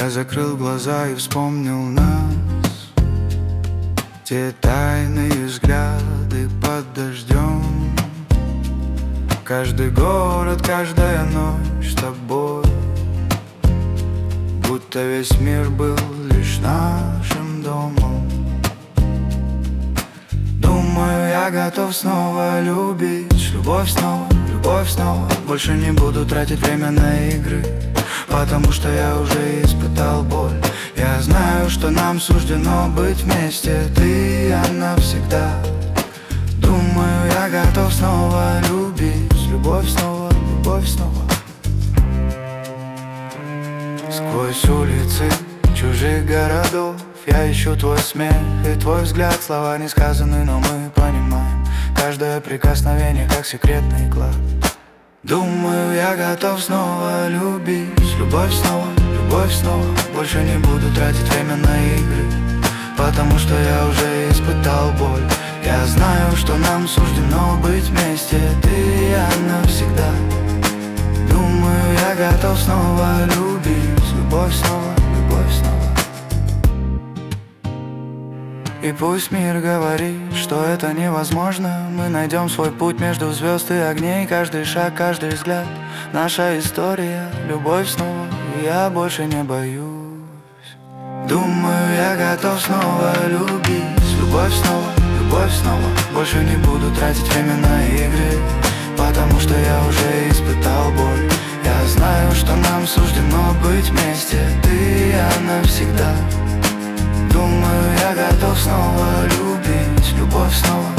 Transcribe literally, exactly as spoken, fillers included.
Я закрыл глаза и вспомнил нас, те тайные взгляды под дождем. Каждый город, каждая ночь с тобой, будто весь мир был лишь нашим домом. Думаю, я готов снова любить, любовь снова, любовь снова. Больше не буду тратить время на игры, потому что я уже испытал боль. Я знаю, что нам суждено быть вместе, ты и я навсегда. Думаю, я готов снова любить, любовь снова, любовь снова. Сквозь улицы чужих городов я ищу твой смех и твой взгляд. Слова не сказаны, но мы понимаем каждое прикосновение, как секретный клад. Думаю, я готов снова любить, любовь снова, любовь снова. Больше не буду тратить время на игры, потому что я уже испытал боль. Я знаю, что нам суждено быть вместе, ты и я навсегда. Думаю, я готов снова любить, любовь снова, любовь снова. И пусть мир говорит, что это невозможно, мы найдем свой путь между звезд и огней. Каждый шаг, каждый взгляд, наша история, любовь снова, и я больше не боюсь. Думаю, я готов снова любить, любовь снова, любовь снова. Больше не буду тратить время на игры, потому что я уже испытал боль. Я знаю, что нам суждено быть вместе, ты и я навсегда. Думаю, я готов снова любить, любовь снова.